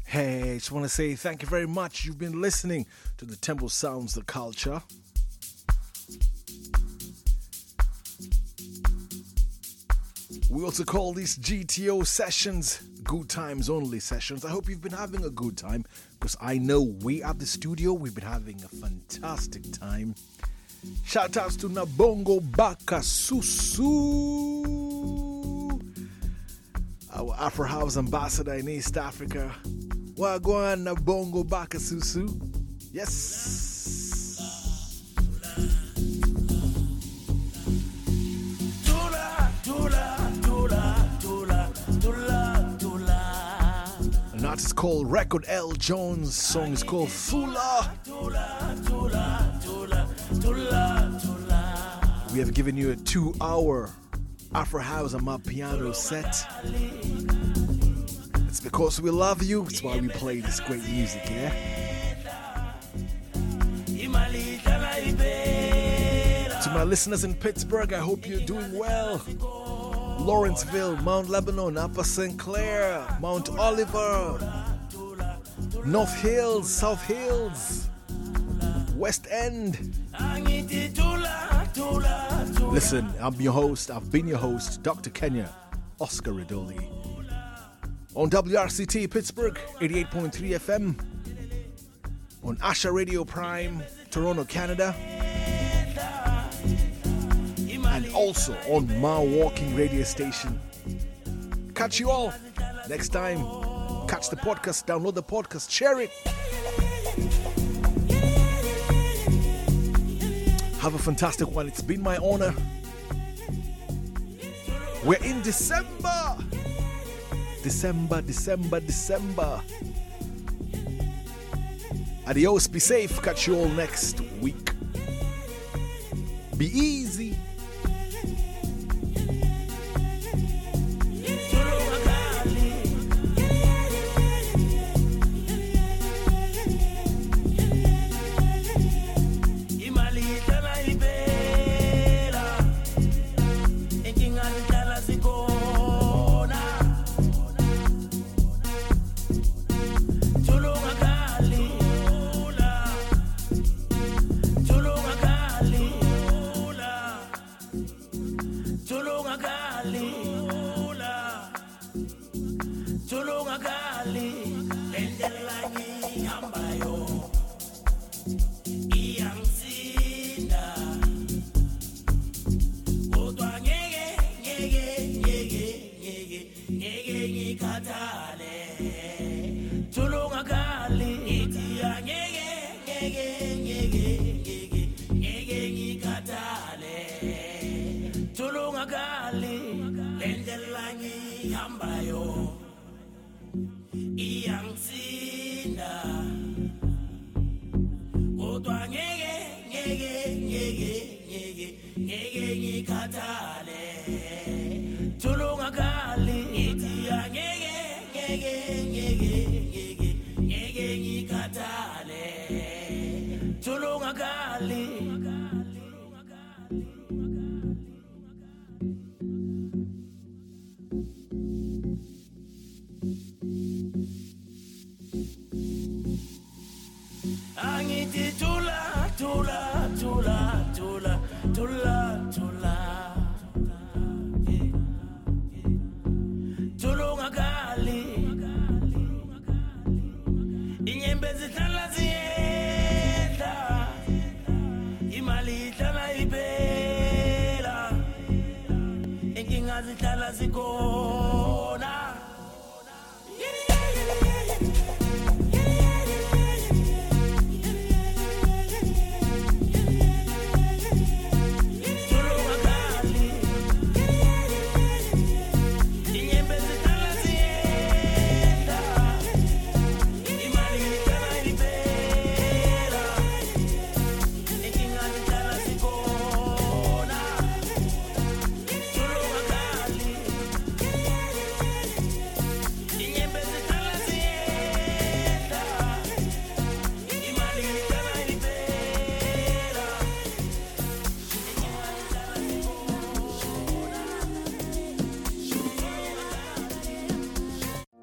Hey, I just want to say thank you very much. You've been listening to the Temple Sounds, the Culture. We also call these GTO sessions Good Times Only sessions. I hope you've been having a good time, because I know we at the studio, we've been having a fantastic time. Shout outs to Nabongo Baka Susu, our Afro House ambassador in East Africa. Wagwan Nabongo Baka Susu. Yes. An artist called Record L. Jones' song is called Fula. We have given you a 2-hour Afro House and my piano set. It's because we love you. It's why we play this great music, yeah? To my listeners in Pittsburgh, I hope you're doing well. Lawrenceville, Mount Lebanon, Upper St. Clair, Mount Oliver, North Hills, South Hills, West End. Listen, I'm your host, I've been your host, Dr. Kenya, Oscar Ridoli. On WRCT Pittsburgh, 88.3 FM. On Asha Radio Prime, Toronto, Canada. And also on my walking radio station. Catch you all next time. Catch the podcast, download the podcast, share it. Have a fantastic one. It's been my honor. We're in December. December. Adios, be safe. Catch you all next week. Be easy.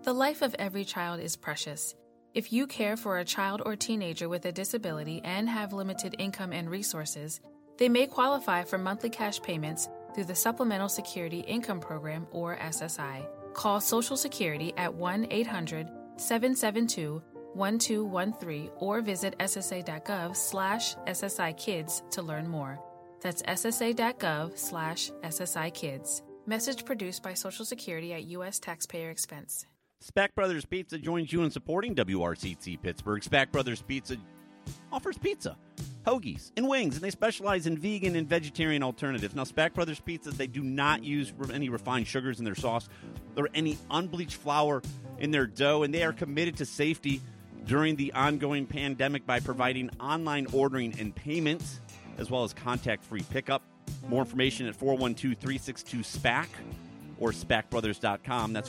The life of every child is precious. If you care for a child or teenager with a disability and have limited income and resources, they may qualify for monthly cash payments through the Supplemental Security Income Program, or SSI. Call Social Security at 1-800-772-1213 or visit ssa.gov/SSI-Kids to learn more. That's ssa.gov/SSI-Kids. Message produced by Social Security at U.S. taxpayer expense. Spack Brothers Pizza joins you in supporting WRCT Pittsburgh. Spack Brothers Pizza offers pizza, hoagies, and wings, and they specialize in vegan and vegetarian alternatives. Now, Spack Brothers Pizza, they do not use any refined sugars in their sauce or any unbleached flour in their dough, and they are committed to safety during the ongoing pandemic by providing online ordering and payment, as well as contact-free pickup. More information at 412-362-SPAC or SPACbrothers.com. That's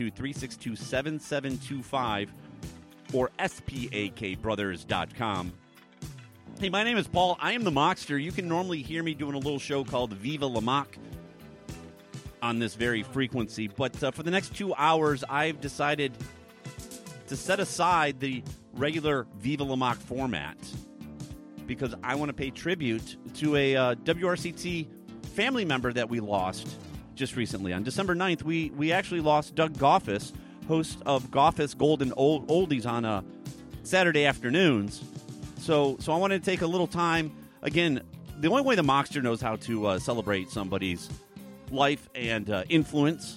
412-362-7725 or SPAKbrothers.com. Hey, my name is Paul. I am the Mockster. You can normally hear me doing a little show called Viva La Mock on this very frequency. But for the next 2 hours, I've decided to set aside the regular Viva La Mock format because I want to pay tribute to a WRCT family member that we lost just recently. On December 9th, we actually lost Doug Goffis, host of Goffis Golden Oldies on Saturday afternoons. So I wanted to take a little time. Again, the only way the Mockster knows how to celebrate somebody's life and influence.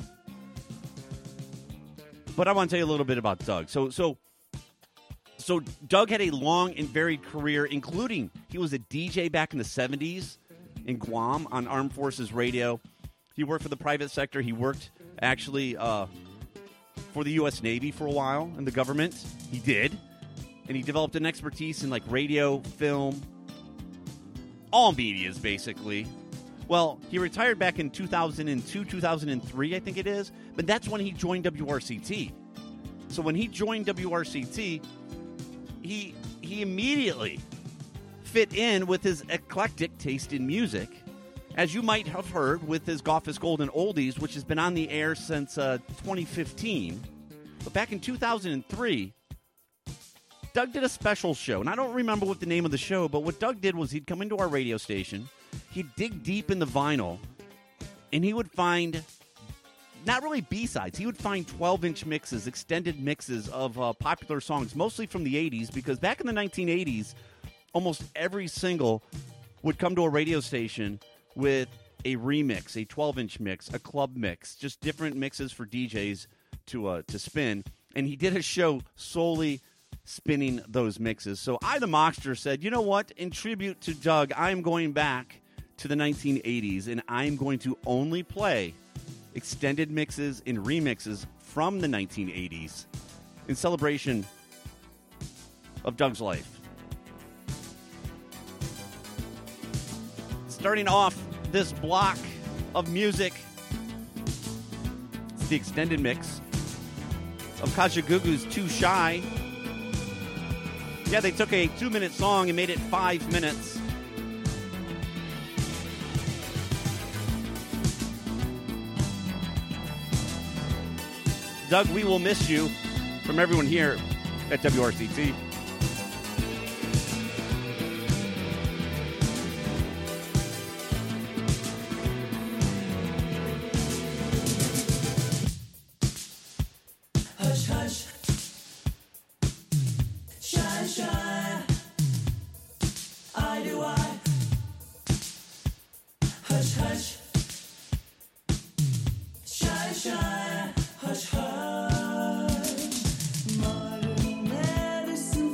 But I want to tell you a little bit about Doug. So Doug had a long and varied career, including he was a DJ back in the 70s in Guam on Armed Forces Radio. He worked for the private sector. He worked actually for the U.S. Navy for a while in the government. He did. And he developed an expertise in like radio, film, all medias basically. Well, he retired back in 2002, 2003, I think it is. But that's when he joined WRCT. So when he joined WRCT, he immediately fit in with his eclectic taste in music, as you might have heard with his Goffis Golden Oldies, which has been on the air since 2015. But back in 2003, Doug did a special show, and I don't remember what the name of the show, but what Doug did was he'd come into our radio station, he'd dig deep in the vinyl, and he would find, not really B-sides, he would find 12-inch mixes, extended mixes of popular songs, mostly from the 80s, because back in the 1980s, almost every single would come to a radio station with a remix, a 12-inch mix, a club mix, just different mixes for DJs to spin. And he did a show solely spinning those mixes. So I, the Mockster, said, you know what? In tribute to Doug, I'm going back to the 1980s, and I'm going to only play extended mixes and remixes from the 1980s in celebration of Doug's life. Starting off this block of music, it's the extended mix of Kajagoogoo's Too Shy. Yeah, they took a 2-minute song and made it 5 minutes. Doug, we will miss you from everyone here at WRCT. Medicine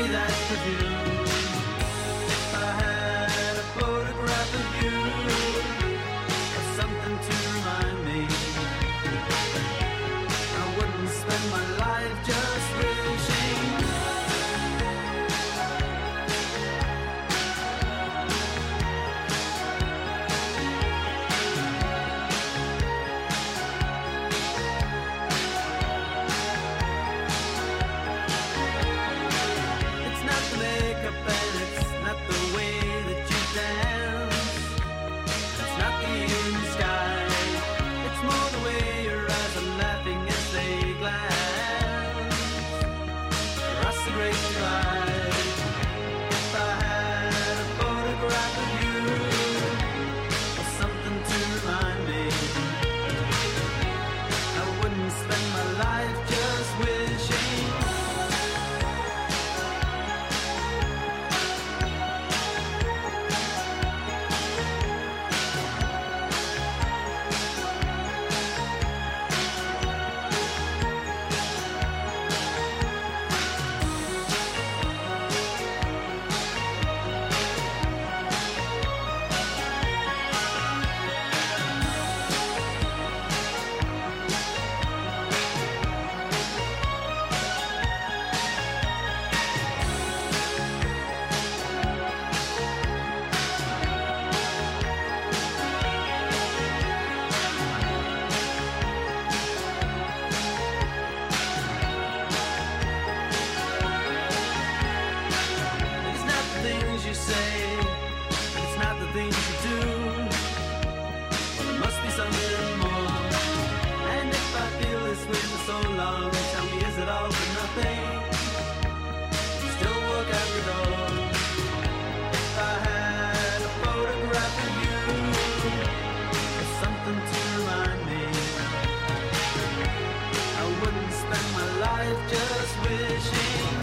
me that perfume. If I had a photograph of you, or something to remind me, I wouldn't spend my life just wishing. It's not the makeup and it's not the way that you dance. It's not the evening sky. It's more the way your eyes are laughing as they glance across the great divide. If I had a photograph of you, or something to remind me, I wouldn't spend my life just wishing. It's not the things you say, it's not the things you do. Well, there must be something more. And if I feel this way for so long, tell me, is it all for nothing? Still walk out the door. If I had a photograph of you, or something to remind me, I wouldn't spend my life just wishing.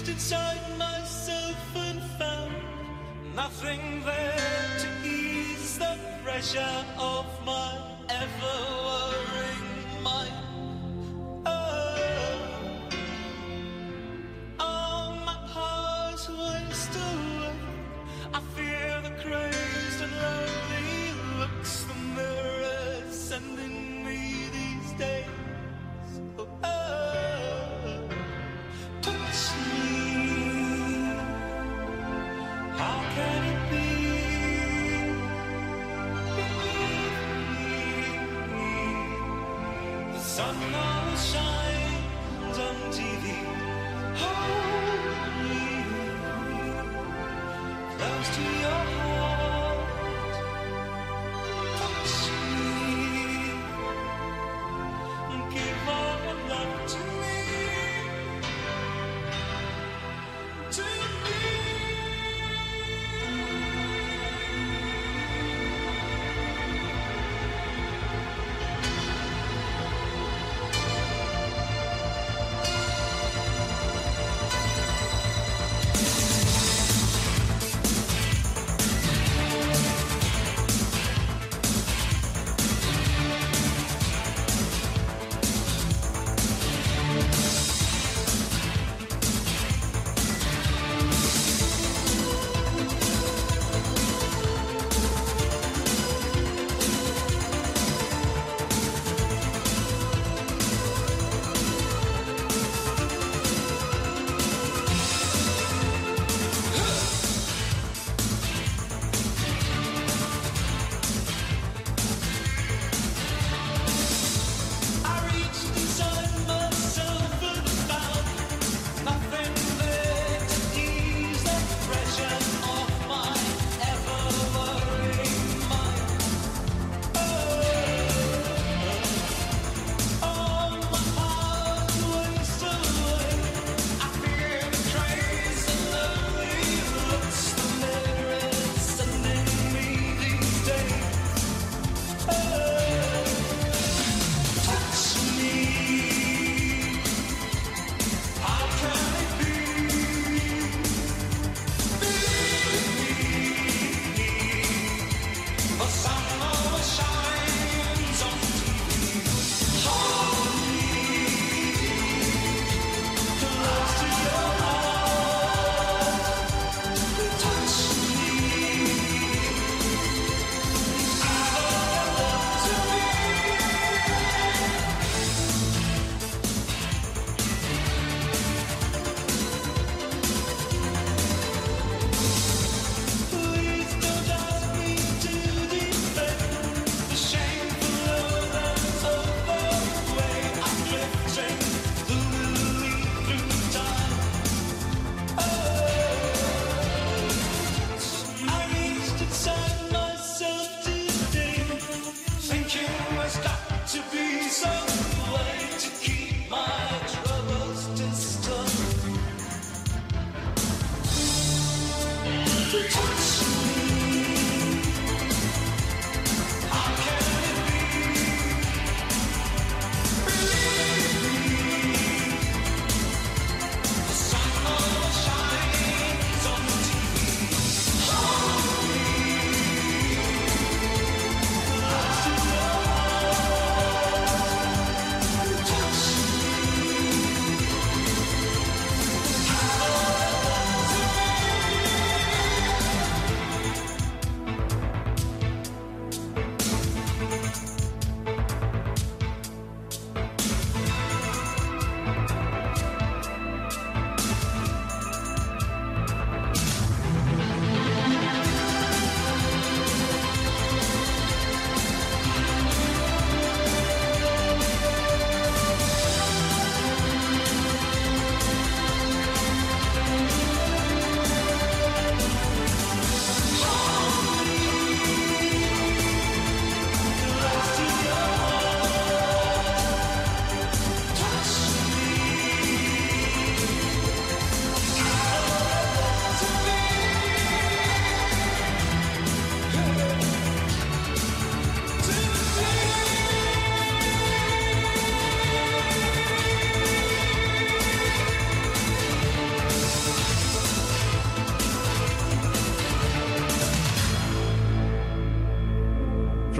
reached inside myself and found nothing there to ease the pressure of my ever-worrying mind. Oh, my heart wastes away. I fear the crazed and lonely looks the mirror sending me these days. Touch me. How can it be? The sun always shines on TV. Hold me close to your heart. Touch me. Give all of love to me. To me.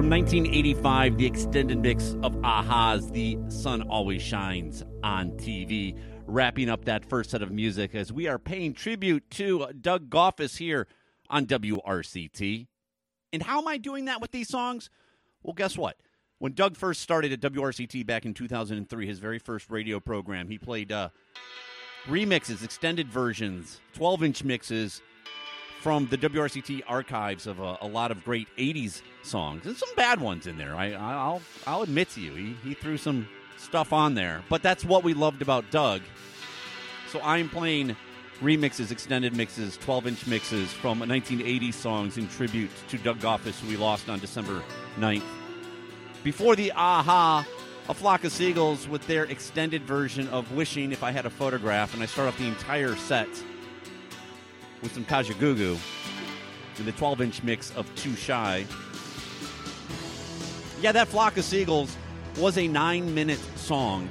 From 1985, the extended mix of Aha's The Sun Always Shines on TV. Wrapping up that first set of music as we are paying tribute to Doug Goffis here on WRCT. And how am I doing that with these songs? Well, guess what? When Doug first started at WRCT back in 2003, his very first radio program, he played remixes, extended versions, 12-inch mixes from the WRCT archives of a lot of great 80s songs. There's some bad ones in there. I'll admit to you. He threw some stuff on there. But that's what we loved about Doug. So I'm playing remixes, extended mixes, 12-inch mixes from 1980s songs in tribute to Doug Goffis, who we lost on December 9th. Before the Aha, A Flock of Seagulls with their extended version of Wishing If I Had a Photograph. And I start off the entire set with some Kajagoogoo in the 12-inch mix of Too Shy. Yeah, that Flock of Seagulls was a 9-minute song.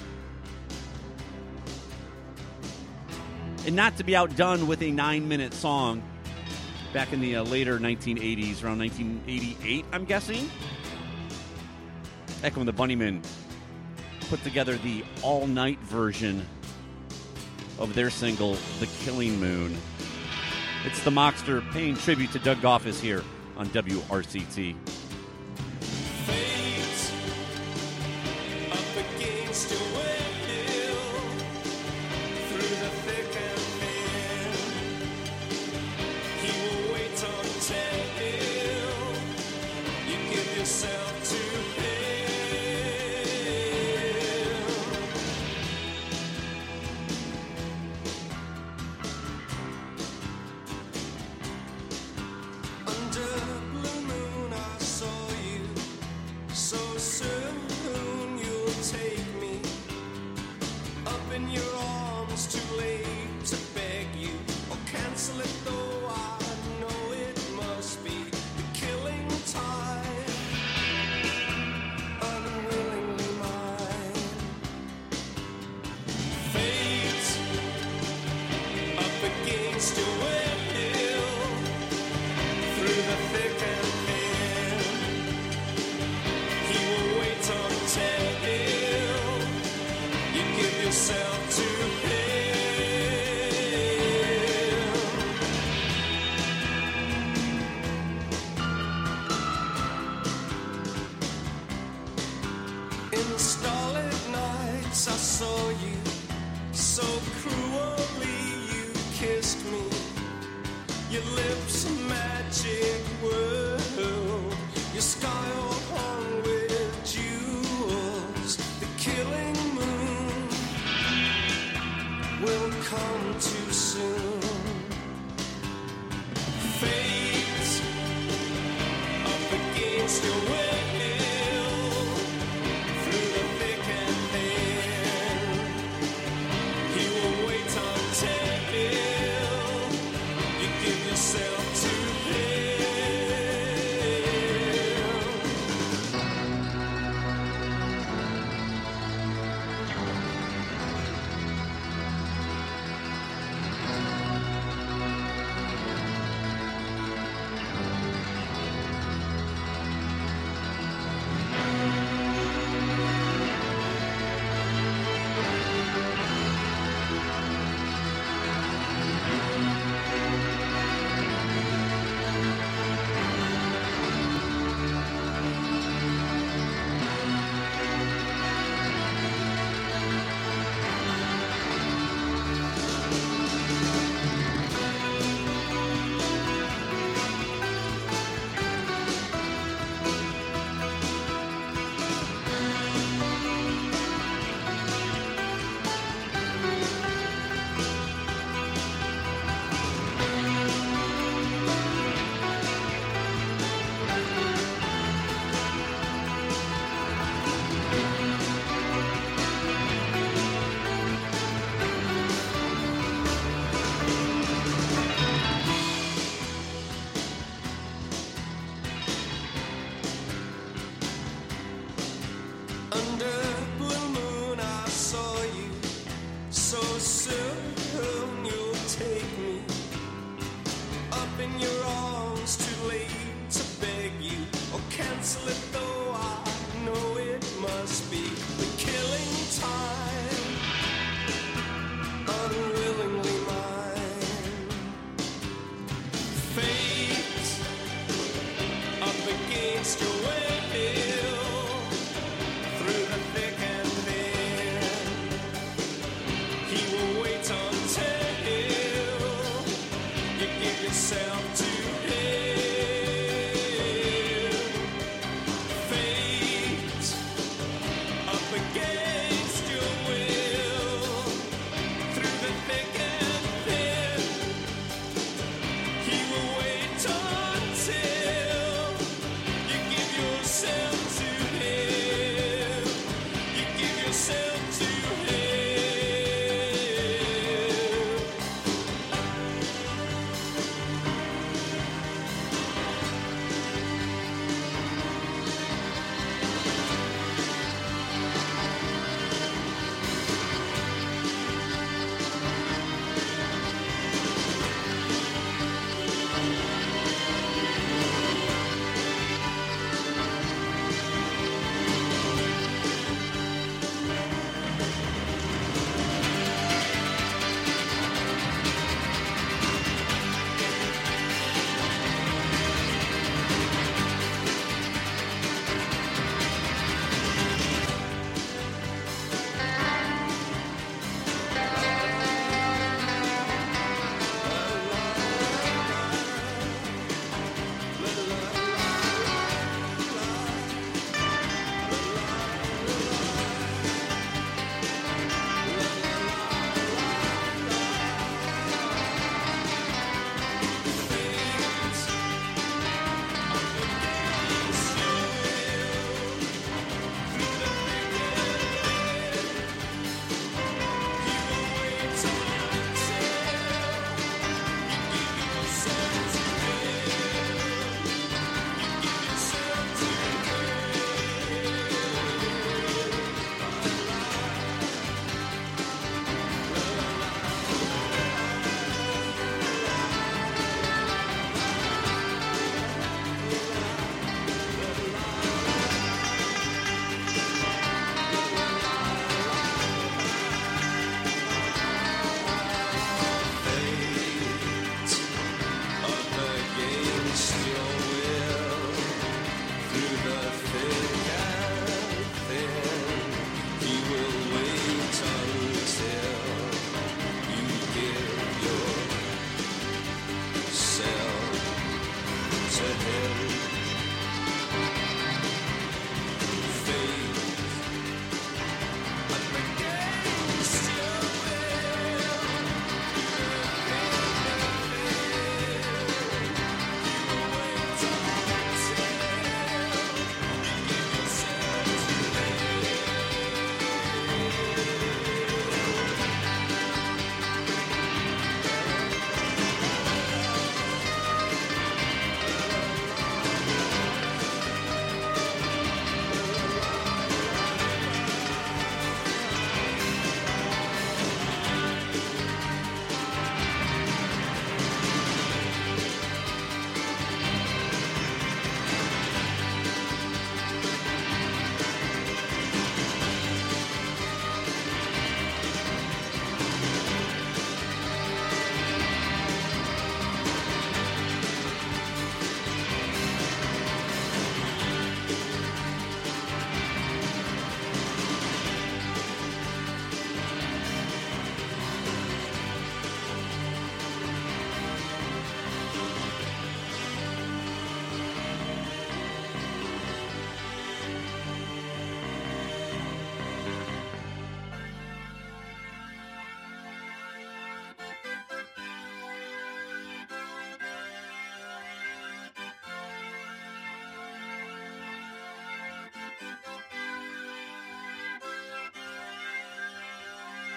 And not to be outdone with a 9-minute song back in the later 1980s, around 1988, I'm guessing. Echo and the Bunnymen put together the all-night version of their single, The Killing Moon. It's the Mockster paying tribute to Doug Goffis here on WRCT. Fate up against your will, through the thick and thin. He will wait until you give yourself to him. Under blue moon I saw you, so soon you'll take me up in your arms, too late to beg you or cancel it, though I know it must be the killing time, unwillingly mine. Fate up against your will, through the thick and thin. He will wait until you give yourself to him. In the starlit nights I saw you, so cruelly you kissed me. Your lips a magic world, your sky all hung with jewels. The killing moon will come too soon. Fate up against your will, through the thick and thin. He will wait until you give yourself to him.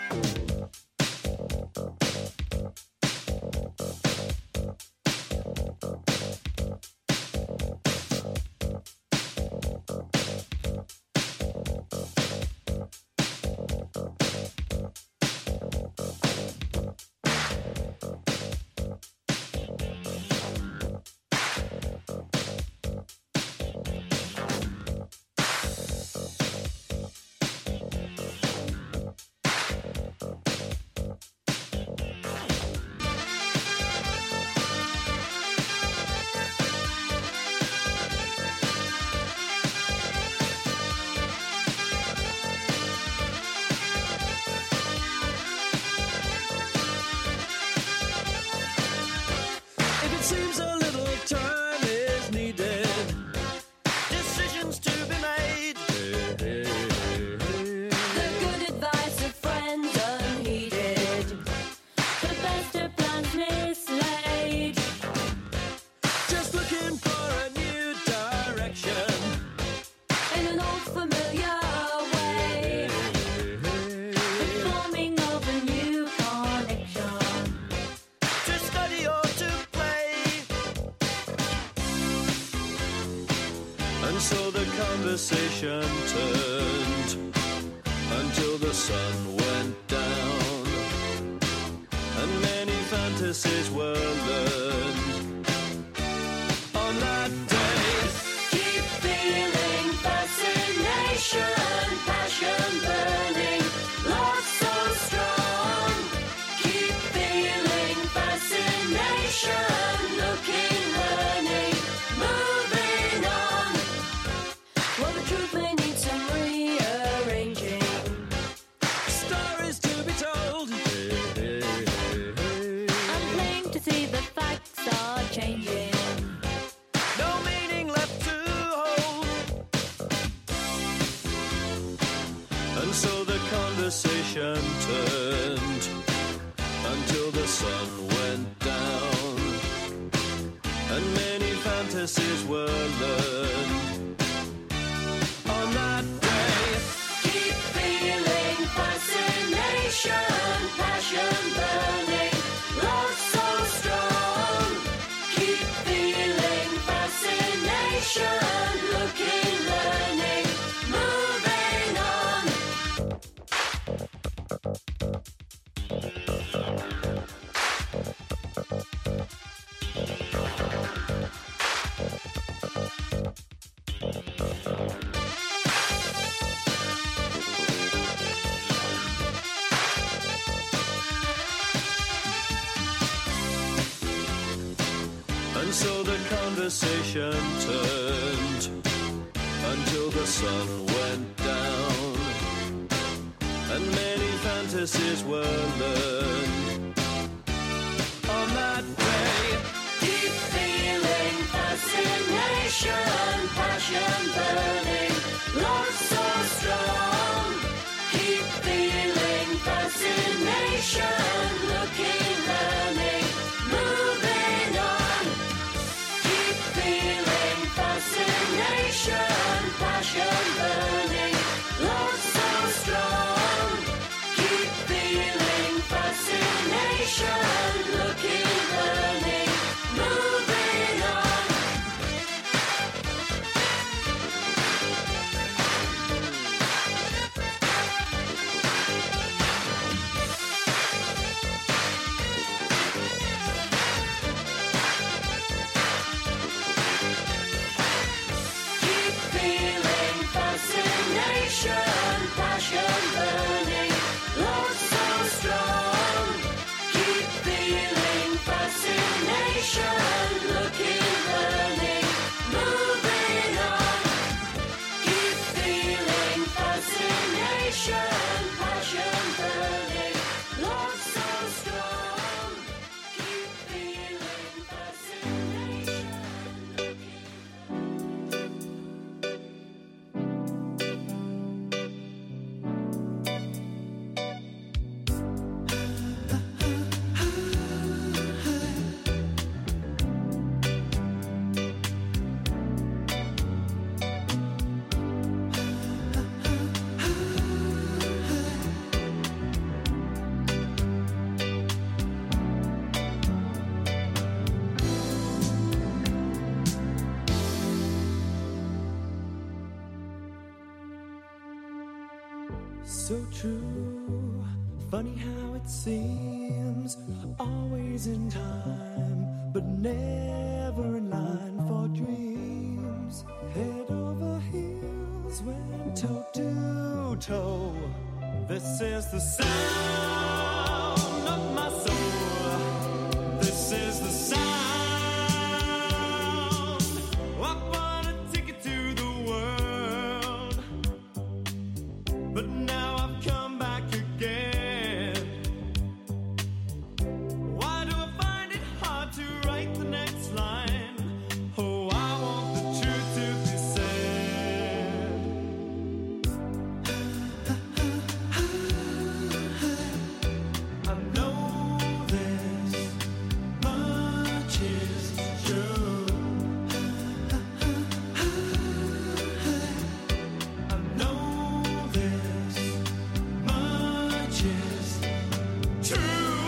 If it seems a little time is needed, decisions to be made. The good advice of friends unheeded, the best of plans mislaid. Just looking for a new direction. In an old familiar way, the forming of a new connection. To study or to play. And so the conversation turned until the sun went down, and many fantasies were learned on that day. Keep feeling fascination, passion burning, love so strong. Keep feeling fascination, looking, learning, moving on. Well, the truth may need some rearranging. Stories to be told. I'm plain to see the facts are changing. No meaning left to hold. And so the conversation turned until the sun went down, and many fantasies were learned on that day. Keep feeling fascination, passion burning, love so strong. Keep feeling fascination, looking, learning, moving on. And so the conversation turned until the sun went down, and many fantasies were learned on that day. Keep feeling fascination, passion burning, love so strong. Keep feeling fascination, looking, learning, moving on. Keep feeling fascination, passion burning, love so strong. Keep feeling fascination, looking, learning, moving on. Keep feeling fascination, passion burning, love so strong. Keep feeling fascination, looking, learning, moving on. Keep feeling fascination, passion burning, love so strong. Keep feeling fascination, looking. So true, funny how it seems, always in time, but never in line for dreams. Head over heels, went toe to toe. This is the sound of my soul. This is the sound. I bought a ticket to the world, but now I've come back again. Why do I find it hard to write the next line? Oh, I want the truth to be said. I know this much is true. I know this much is true.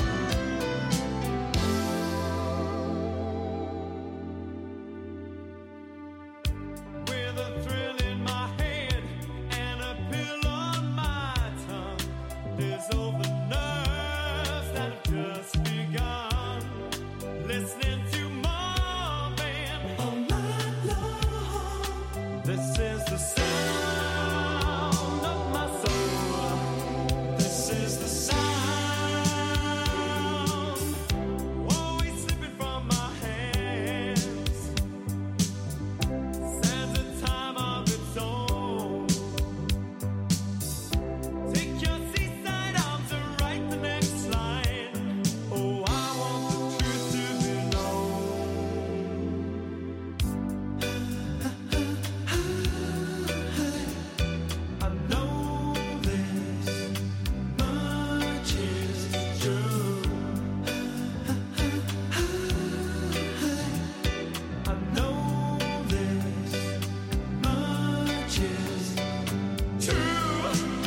With a thrill in my head and a pill on my tongue, there's all the nerves that have just begun. Listening to Marvin all night long. This is the sound of my soul. This is the sound, always slipping from my hands. Stands a time of its own. Take your seaside arms and write the next line. Oh, I want the truth to be known. I know this much is true. I know this much is true.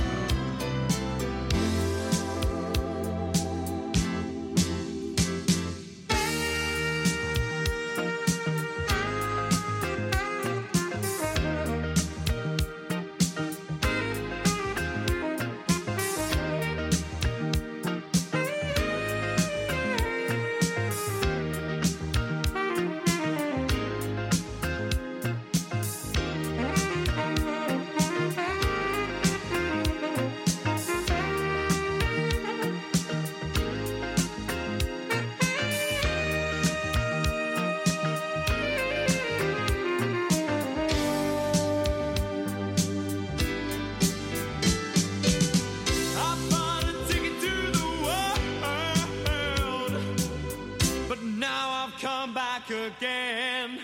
I bought a ticket to the world, but now I've come back again.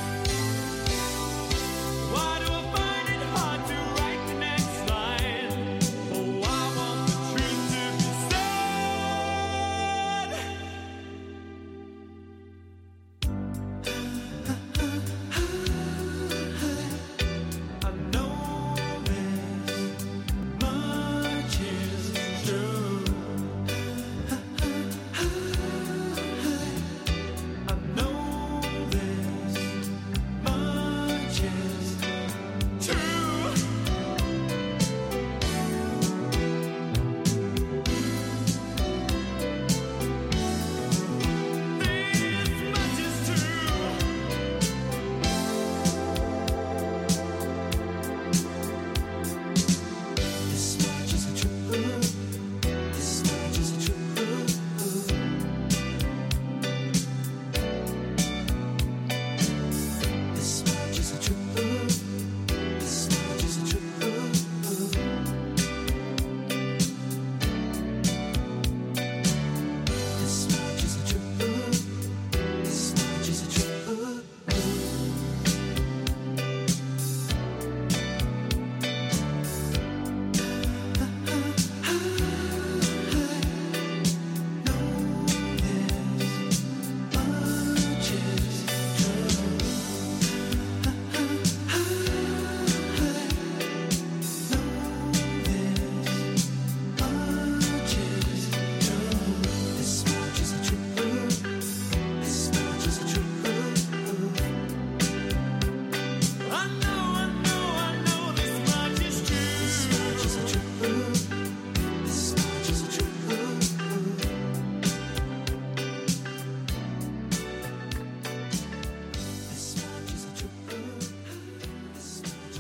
Why do I find it hard to write the next line? Oh, I want the truth to be said. I know this much is true. I know this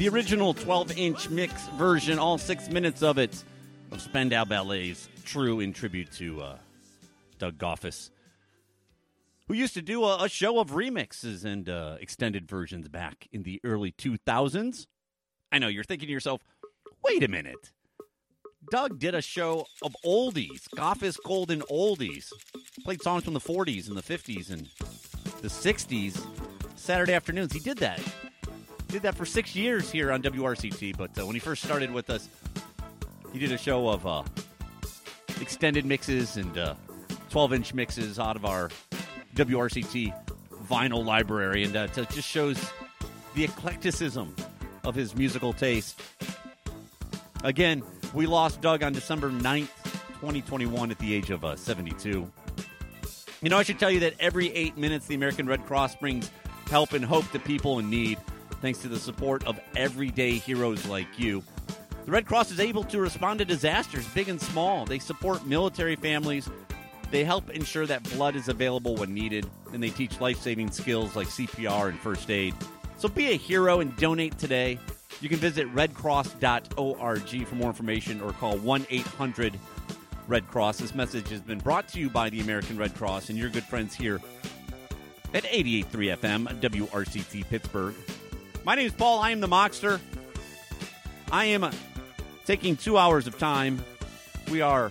The original 12-inch mix version, all 6 minutes of it, of Spandau Ballet's True in tribute to Doug Goffis, who used to do a show of remixes and extended versions back in the early 2000s. I know, you're thinking to yourself, wait a minute. Doug did a show of oldies, Goffis Golden Oldies. Played songs from the 40s and the 50s and the 60s, Saturday afternoons. He did that. Did that for 6 years here on WRCT, but when he first started with us, he did a show of extended mixes and 12-inch mixes out of our WRCT vinyl library, and it just shows the eclecticism of his musical taste. Again, we lost Doug on December 9th, 2021 at the age of 72. You know, I should tell you that every 8 minutes, the American Red Cross brings help and hope to people in need, thanks to the support of everyday heroes like you. The Red Cross is able to respond to disasters, big and small. They support military families. They help ensure that blood is available when needed, and they teach life-saving skills like CPR and first aid. So be a hero and donate today. You can visit redcross.org for more information or call 1-800-RED-CROSS. This message has been brought to you by the American Red Cross and your good friends here at 88.3 FM, WRCT Pittsburgh. My name is Paul. I am the Mockster. I am taking 2 hours of time. We are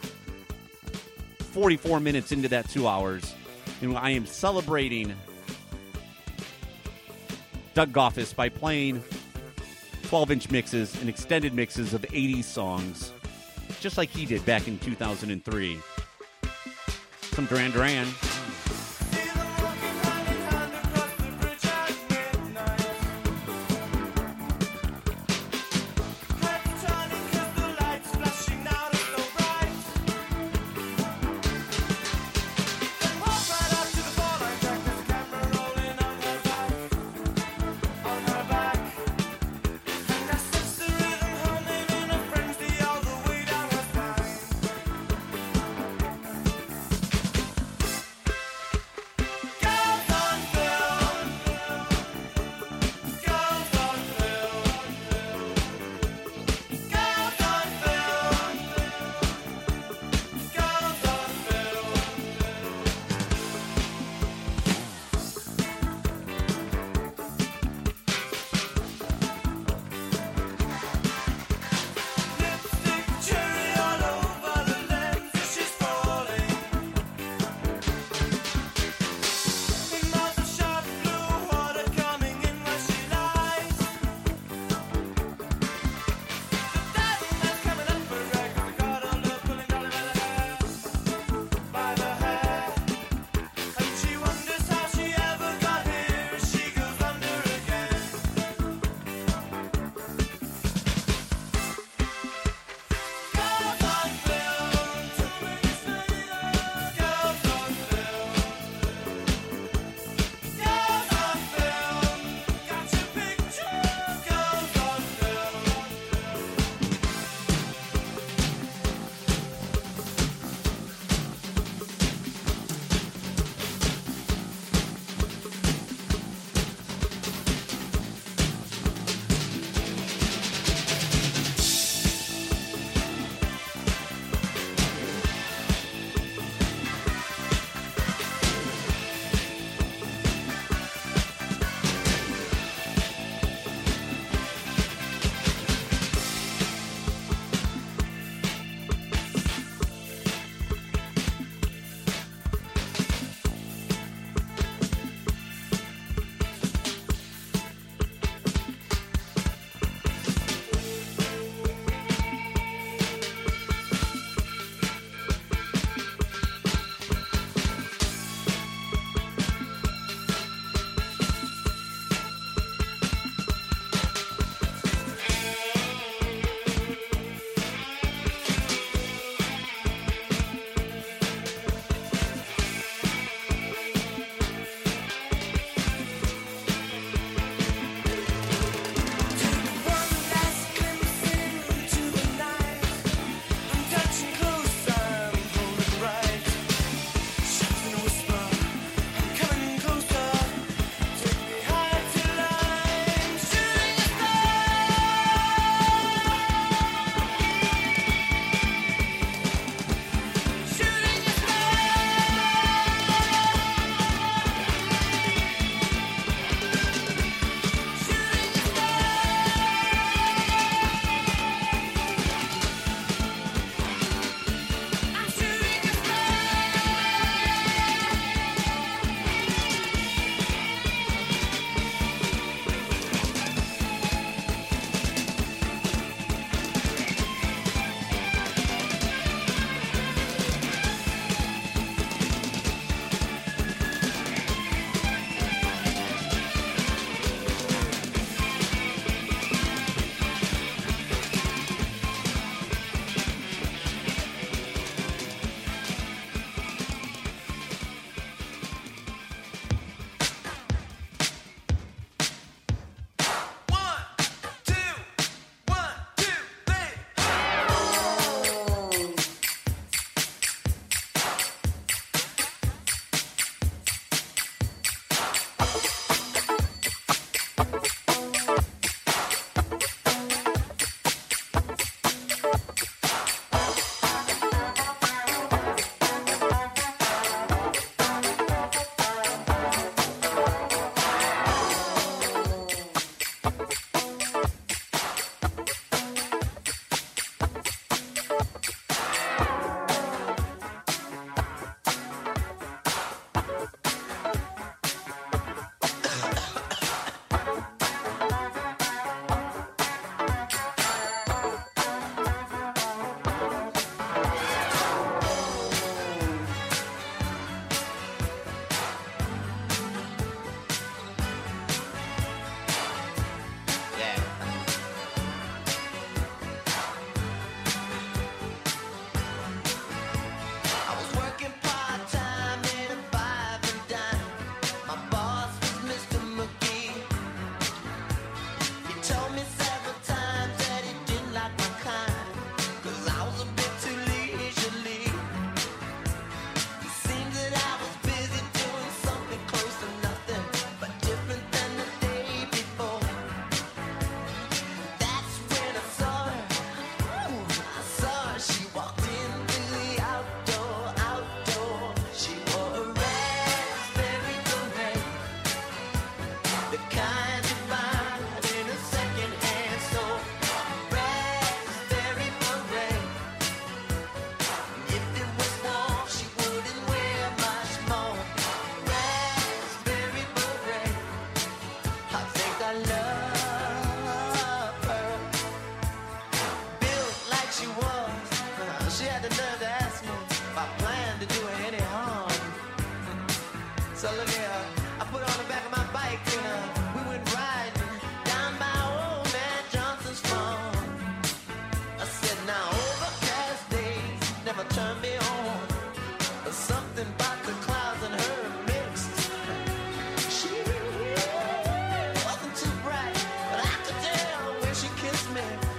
44 minutes into that 2 hours, and I am celebrating Doug Goffis by playing 12-inch mixes and extended mixes of 80s songs, just like he did back in 2003. Some Duran Duran.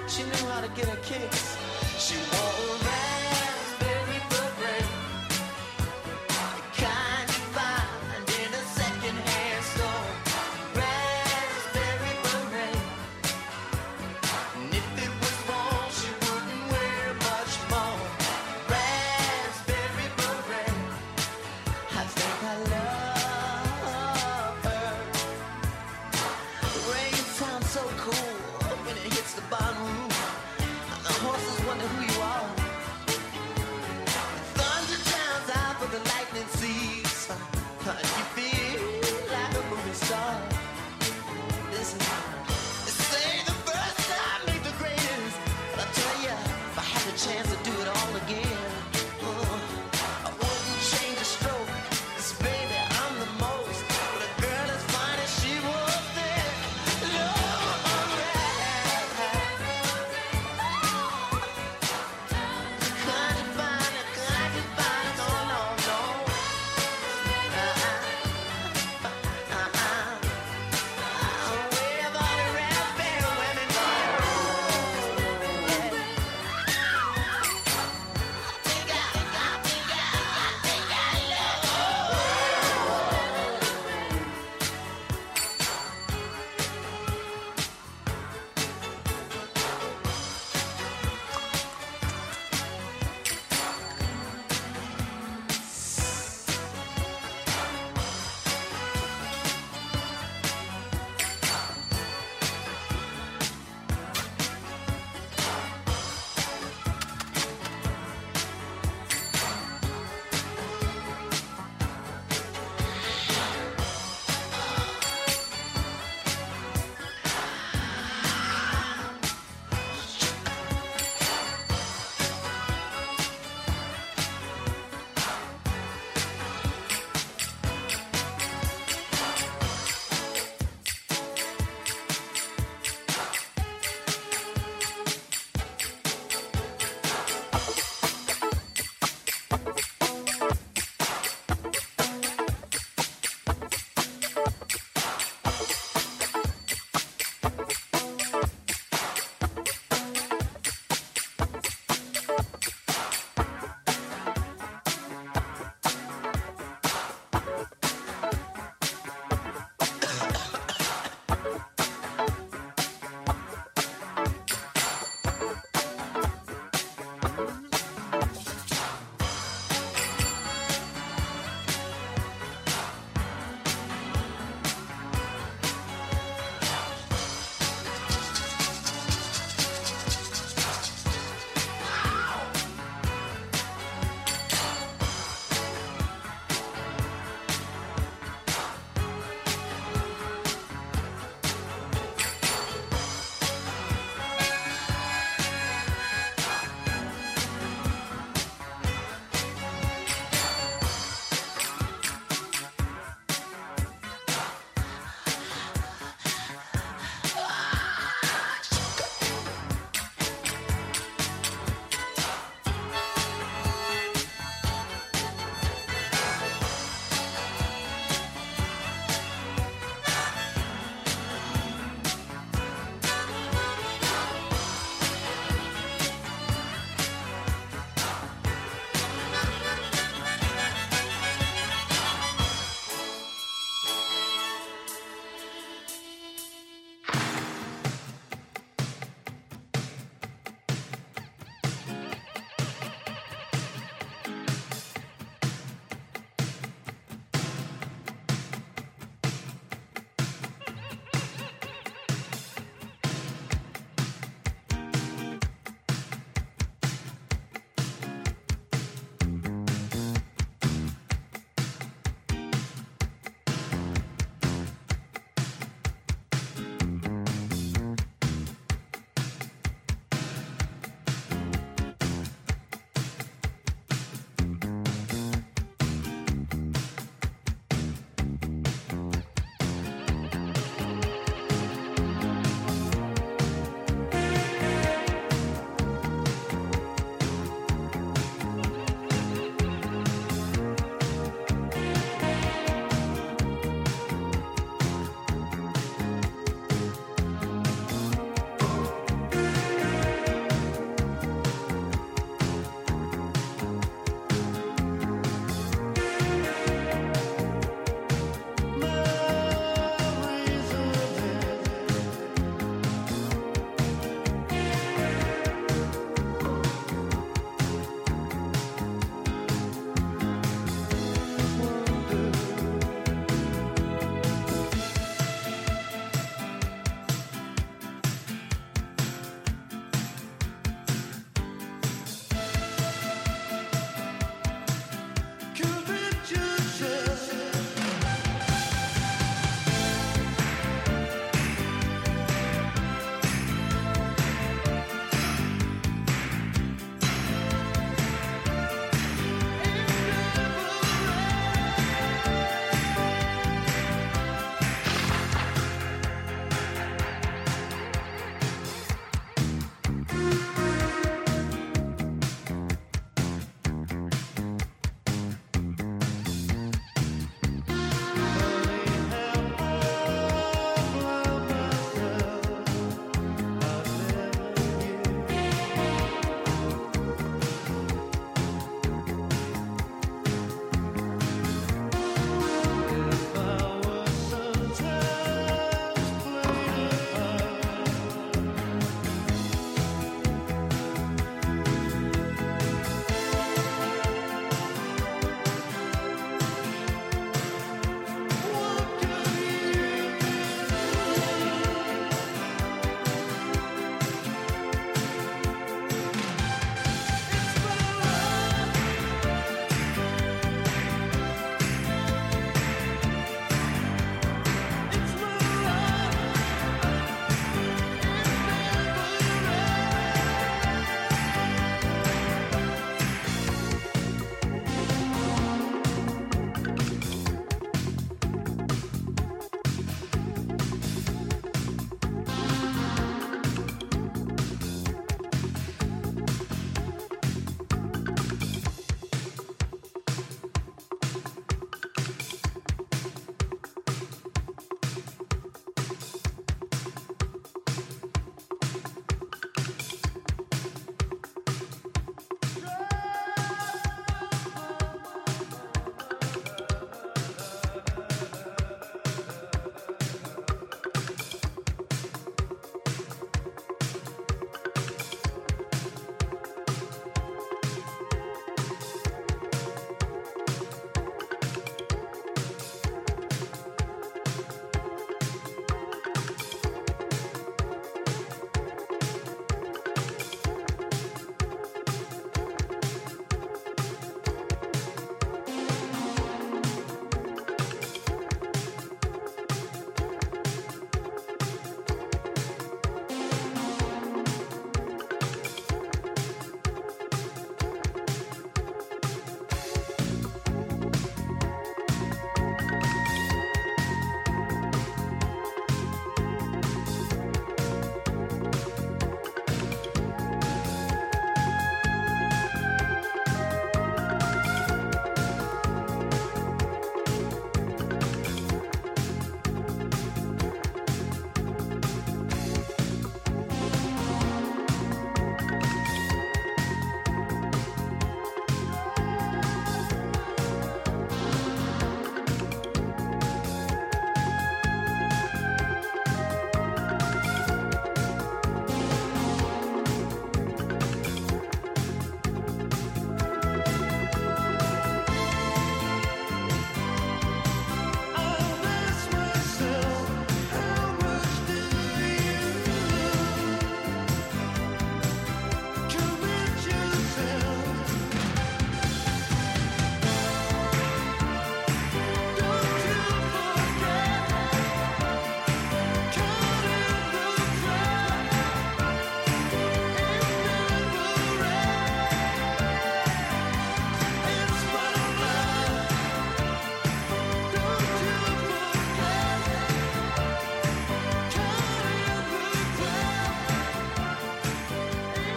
She knew how to get her kicks. She wore a raspberry beret, the kind you find in a second-hand store. Raspberry beret. And if it was wrong, she wouldn't wear much more. Raspberry beret. I think I love her. The rain sounds so cool when it hits the bottom roof. And the horses wonder who you are.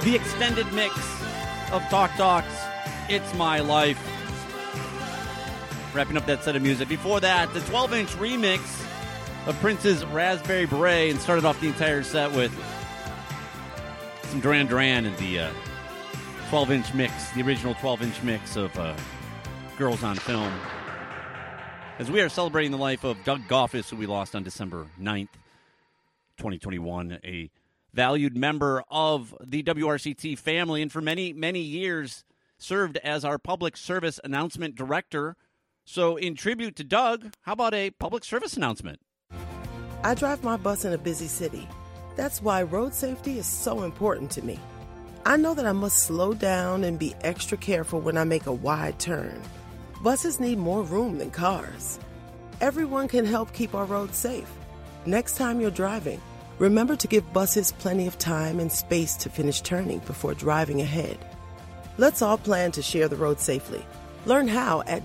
The extended mix of Talk Talks, It's My Life. Wrapping up that set of music. Before that, the 12-inch remix of Prince's Raspberry Beret, and started off the entire set with some Duran Duran and the 12-inch mix, the original 12-inch mix of Girls on Film. As we are celebrating the life of Doug Goffis, who we lost on December 9th, 2021, a valued member of the WRCT family, and for many, many years served as our public service announcement director. So in tribute to Doug, how about a public service announcement? I drive my bus in a busy city. That's why road safety is so important to me. I know that I must slow down and be extra careful when I make a wide turn. Buses need more room than cars. Everyone can help keep our roads safe. Next time you're driving, remember to give buses plenty of time and space to finish turning before driving ahead. Let's all plan to share the road safely. Learn how at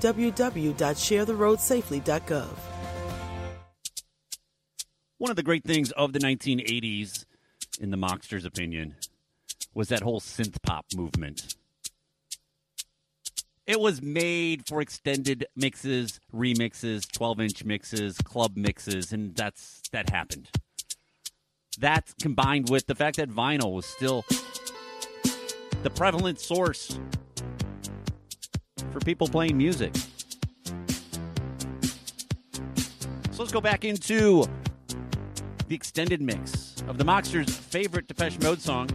www.sharetheroadsafely.gov. One of the great things of the 1980s, in the Mockster's opinion, was that whole synth pop movement. It was made for extended mixes, remixes, 12-inch mixes, club mixes, and that happened. That combined with the fact that vinyl was still the prevalent source for people playing music. So let's go back into the extended mix of the Mockster's favorite Depeche Mode song.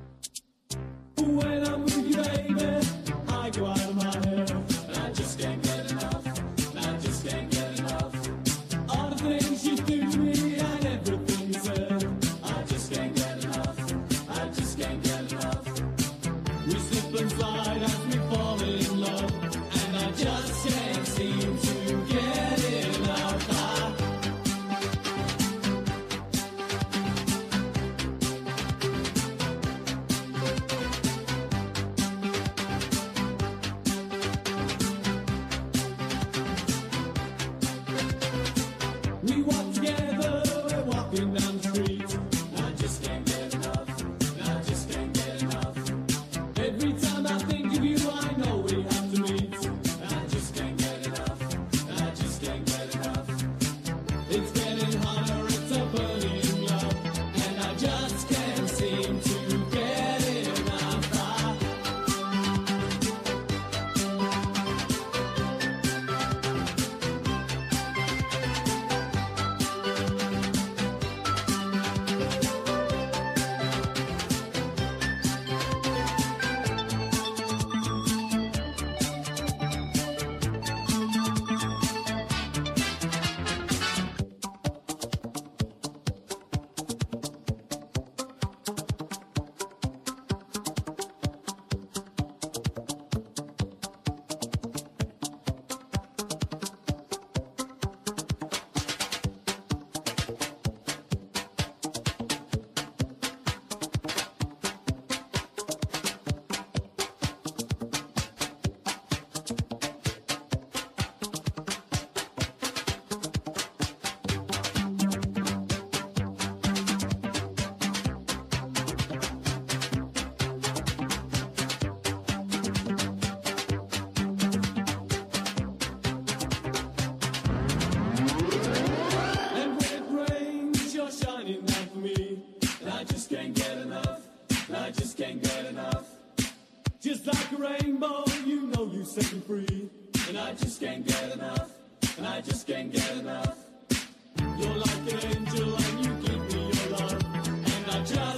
When I'm with you, baby, I go out of my head. I just can't get enough. I just can't get enough. All the things you do to me and everything you said. I just can't get enough. I just can't get enough. We slip and slide as we fall in love, and I just can't seem to get enough. We walk together, we're walking down the street. I just can't get enough. I just can't get enough. Every time I think of you, I know we have to meet. I just can't get enough. I just can't get enough. It's getting hotter, it's a burning love, and I just can't seem to get enough. And when it rains, you're shining down for me. And I just can't get enough. I just can't get enough. Just like a rainbow, you know you set me free. And I just can't get enough. And I just can't get enough. You're like an angel and you give me your love. And I just